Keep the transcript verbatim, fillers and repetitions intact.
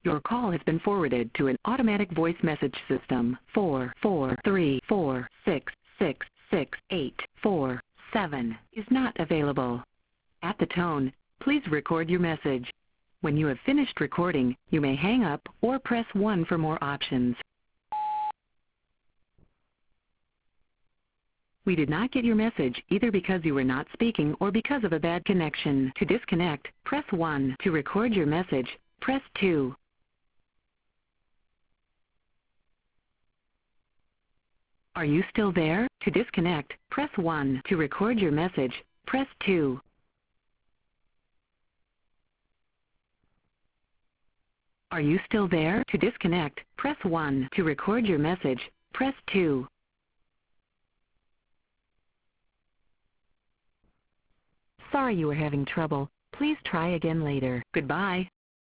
Your call has been forwarded to an automatic voice message system. four four three four six six six eight four seven is not available. At the tone, please record your message. When you have finished recording, you may hang up or press one for more options. We did not get your message either because you were not speaking or because of a bad connection. To disconnect, press one. To record your message, press two. Are you still there? To disconnect, press one. To record your message, press two. Are you still there? To disconnect, press one. To record your message, press two. Sorry you were having trouble. Please try again later. Goodbye.